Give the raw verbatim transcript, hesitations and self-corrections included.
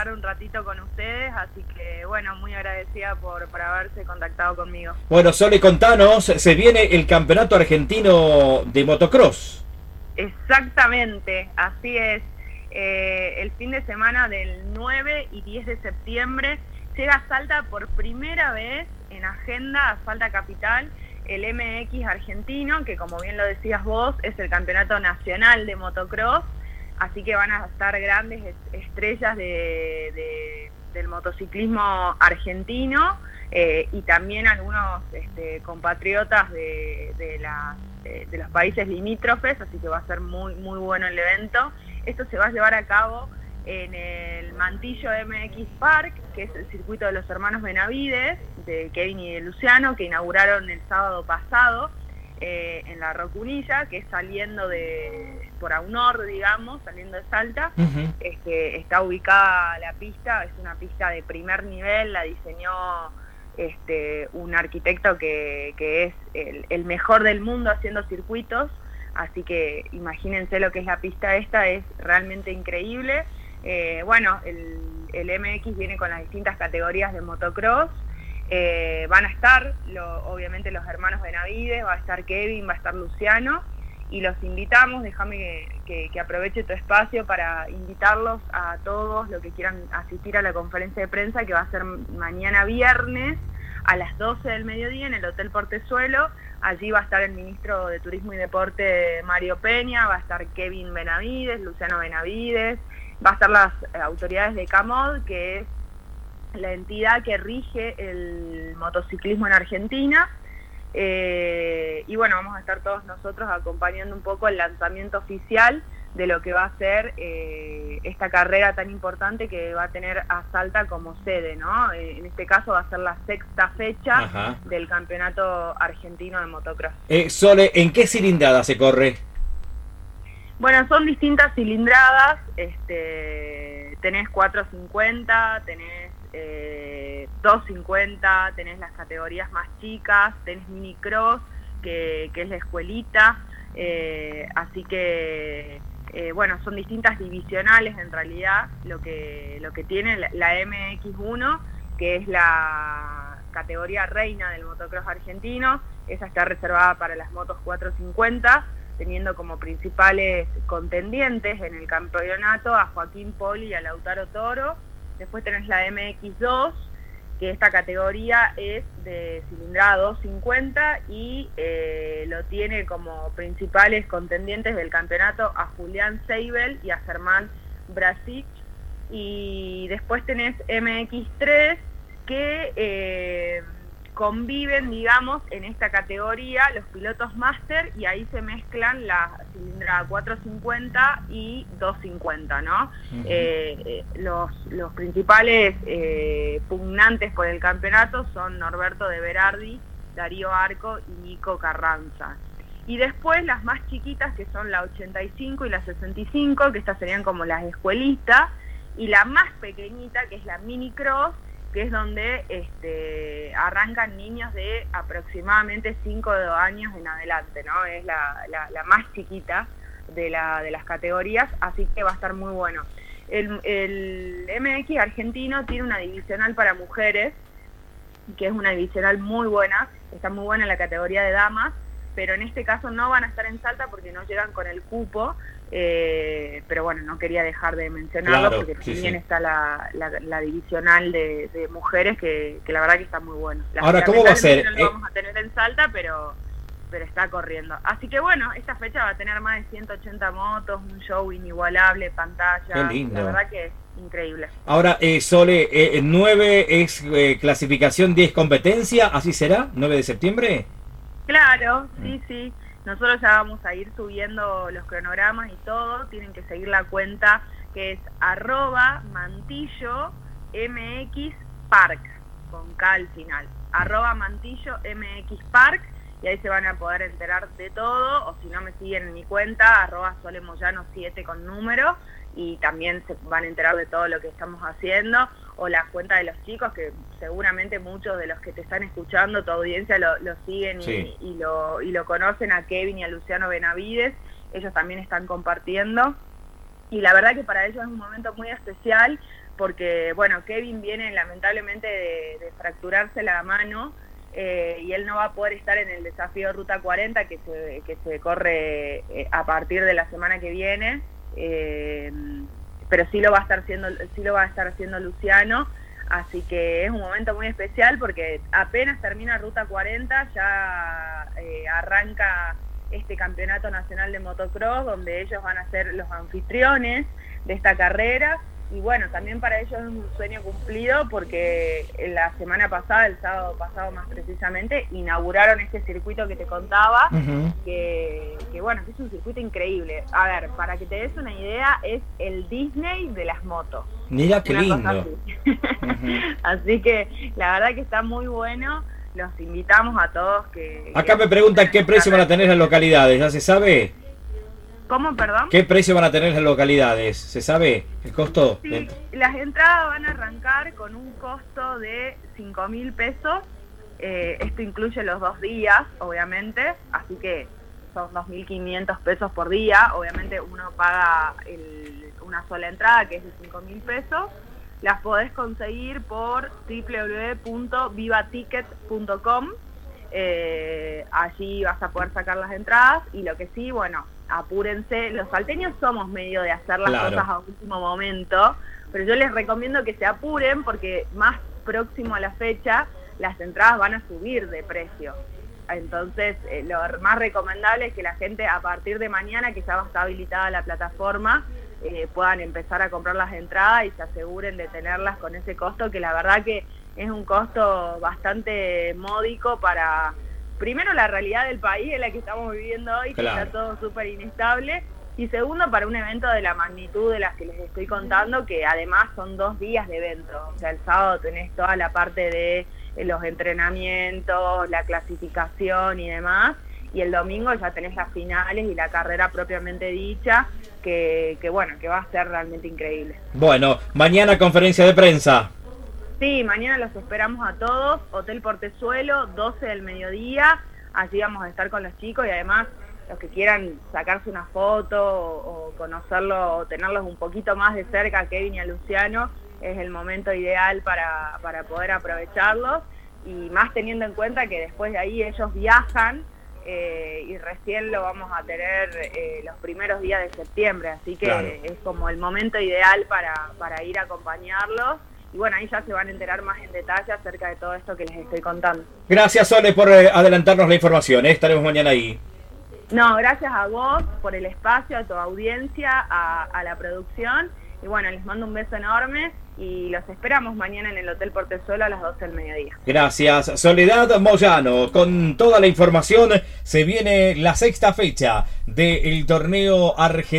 un ratito con ustedes, así que bueno, muy agradecida por, por haberse contactado conmigo. Bueno, Sole, contanos, se viene el Campeonato Argentino de Motocross. Exactamente, así es. Eh, el fin de semana del nueve y diez de septiembre llega a Salta por primera vez en agenda, a Salta Capital, el M X argentino, que como bien lo decías vos, es el campeonato nacional de motocross, así que van a estar grandes estrellas de, de, del motociclismo argentino eh, y también algunos este, compatriotas de, de, la, de, de los países limítrofes, así que va a ser muy, muy bueno el evento. Esto se va a llevar a cabo en el Mantillo M X Park, que es el circuito de los hermanos Benavides, de Kevin y de Luciano, que inauguraron el sábado pasado eh, en la Rocunilla, que es saliendo de por Aunor, digamos, saliendo de Salta. Uh-huh. este, está ubicada la pista, es una pista de primer nivel, la diseñó este, un arquitecto que, que es el, el mejor del mundo haciendo circuitos, así que imagínense lo que es la pista esta, es realmente increíble. Eh, bueno, el, el M X viene con las distintas categorías de motocross, eh, van a estar lo, obviamente los hermanos Benavides, va a estar Kevin, va a estar Luciano, y los invitamos, déjame que, que, que aproveche tu espacio para invitarlos a todos los que quieran asistir a la conferencia de prensa, que va a ser mañana viernes a las doce del mediodía en el Hotel Portezuelo. Allí va a estar el ministro de Turismo y Deporte Mario Peña, va a estar Kevin Benavides, Luciano Benavides, va a estar las autoridades de CAMOD, que es la entidad que rige el motociclismo en Argentina, eh, y bueno, vamos a estar todos nosotros acompañando un poco el lanzamiento oficial de lo que va a ser eh, esta carrera tan importante que va a tener a Salta como sede, ¿no? Eh, en este caso va a ser la sexta fecha Ajá. del Campeonato Argentino de Motocross. Eh, Sole, ¿en qué cilindrada se corre? Bueno, son distintas cilindradas, este, tenés cuatrocientos cincuenta, tenés eh, doscientos cincuenta, tenés las categorías más chicas, tenés minicross, que, que es la escuelita, eh, así que, eh, bueno, son distintas divisionales en realidad, lo que, lo que tiene la, la M X uno, que es la categoría reina del motocross argentino. Esa está reservada para las motos cuatrocientos cincuenta, teniendo como principales contendientes en el campeonato a Joaquín Poli y a Lautaro Toro. Después tenés la M X dos, que esta categoría es de cilindrada doscientos cincuenta y eh, lo tiene como principales contendientes del campeonato a Julián Seibel y a Germán Brasic. Y después tenés M X tres, que eh, conviven, digamos, en esta categoría los pilotos máster, y ahí se mezclan la cilindrada cuatrocientos cincuenta y doscientos cincuenta, ¿no? Uh-huh. eh, eh, los, los principales eh, pugnantes por el campeonato son Norberto de Berardi, Darío Arco y Nico Carranza. Y después las más chiquitas, que son la ochenta y cinco y la sesenta y cinco, que estas serían como las escuelistas, y la más pequeñita, que es la minicross, que es donde este, arrancan niños de aproximadamente cinco años en adelante, ¿no? Es la, la, la más chiquita de, la, de las categorías, así que va a estar muy bueno. El, el M X argentino tiene una divisional para mujeres, que es una divisional muy buena, está muy buena en la categoría de damas, pero en este caso no van a estar en Salta porque no llegan con el cupo, eh, pero bueno, no quería dejar de mencionarlo, claro, porque sí, también sí. está la, la, la divisional de, de mujeres, que, que la verdad que está muy bueno. La, Ahora, ¿cómo va a ser? No lo vamos a tener en Salta, pero, pero está corriendo. Así que bueno, esta fecha va a tener más de ciento ochenta motos, un show inigualable, pantalla. Qué lindo. La verdad que es increíble. Ahora, eh, Sole, eh, nueve es eh, clasificación, diez competencia, ¿así será? ¿nueve de septiembre? Claro, sí, sí. Nosotros ya vamos a ir subiendo los cronogramas y todo. Tienen que seguir la cuenta, que es arroba mantillo mx park, con K al final. Arroba mantillo mx park, y ahí se van a poder enterar de todo. O si no, me siguen en mi cuenta, arroba solemoyano siete con número, y también se van a enterar de todo lo que estamos haciendo. O la cuenta de los chicos, que seguramente muchos de los que te están escuchando, tu audiencia, lo, lo siguen, sí. y, y, lo, y lo conocen, a Kevin y a Luciano Benavides. Ellos también están compartiendo, y la verdad que para ellos es un momento muy especial, porque, bueno, Kevin viene lamentablemente de, de fracturarse la mano eh, y él no va a poder estar en el desafío Ruta cuarenta que se, que se corre eh, a partir de la semana que viene, eh, pero sí lo va a estar haciendo, sí lo va a estar haciendo Luciano, así que es un momento muy especial porque apenas termina Ruta cuarenta ya eh, arranca este campeonato nacional de motocross donde ellos van a ser los anfitriones de esta carrera. Y bueno, también para ellos es un sueño cumplido porque la semana pasada, el sábado pasado más precisamente, inauguraron este circuito que te contaba, uh-huh. que, que bueno, que es un circuito increíble. A ver, para que te des una idea, es el Disney de las motos. Mira qué lindo. Así. Uh-huh. Así que la verdad que está muy bueno, los invitamos a todos que... Acá que me preguntan qué precio van a tener las localidades, ¿ya se sabe? ¿Cómo, perdón? ¿Qué precio van a tener las localidades? ¿Se sabe el costo? Sí, las entradas van a arrancar con un costo de cinco mil pesos. Eh, esto incluye los dos días, obviamente, así que son dos mil quinientos pesos por día. Obviamente uno paga el, una sola entrada, que es de cinco mil pesos. Las podés conseguir por doble u doble u doble u punto viva ticket punto com. Eh, allí vas a poder sacar las entradas y lo que sí, bueno, apúrense, los salteños somos medio de hacer las claro. cosas a último momento, pero yo les recomiendo que se apuren porque más próximo a la fecha las entradas van a subir de precio. Entonces eh, lo más recomendable es que la gente a partir de mañana, que ya va a estar habilitada la plataforma, eh, puedan empezar a comprar las entradas y se aseguren de tenerlas con ese costo, que la verdad que es un costo bastante módico para, primero, la realidad del país en la que estamos viviendo hoy, que claro. está todo súper inestable, y segundo, para un evento de la magnitud de las que les estoy contando, que además son dos días de evento. O sea, el sábado tenés toda la parte de los entrenamientos, la clasificación y demás, y el domingo ya tenés las finales y la carrera propiamente dicha, que, que bueno, que va a ser realmente increíble. Bueno, mañana conferencia de prensa. Sí, mañana los esperamos a todos, Hotel Portezuelo, doce del mediodía, allí vamos a estar con los chicos y además los que quieran sacarse una foto o, o conocerlo o tenerlos un poquito más de cerca a Kevin y a Luciano, es el momento ideal para, para poder aprovecharlos y más teniendo en cuenta que después de ahí ellos viajan eh, y recién lo vamos a tener eh, los primeros días de septiembre, así que claro. es como el momento ideal para, para ir a acompañarlos. Y bueno, ahí ya se van a enterar más en detalle acerca de todo esto que les estoy contando. Gracias, Sole, por eh, adelantarnos la información. ¿eh? Estaremos mañana ahí. No, gracias a vos por el espacio, a tu audiencia, a, a la producción. Y bueno, les mando un beso enorme y los esperamos mañana en el Hotel Portezuelo a las doce del mediodía. Gracias, Soledad Moyano. Con toda la información se viene la sexta fecha del torneo argentino.